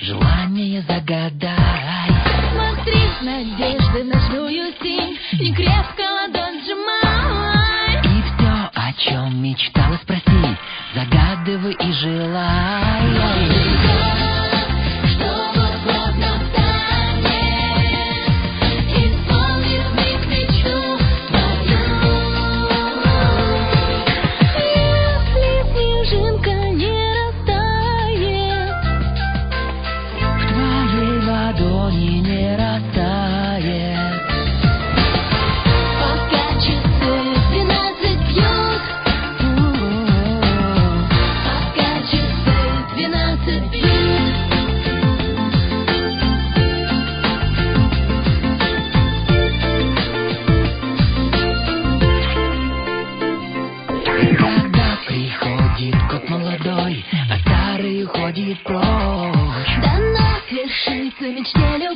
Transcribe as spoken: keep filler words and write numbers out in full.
желание загадай. Смотри с надеждой в ночную синь и крепко ладонь сжимай. И все, о чем мечтала, спроси, загадывай и желай. Не растает. Пока часы двенадцать бьют, пока часы двенадцать бьют. Когда приходит год молодой, а старый уходит прочь, Да но свершится мечте любви.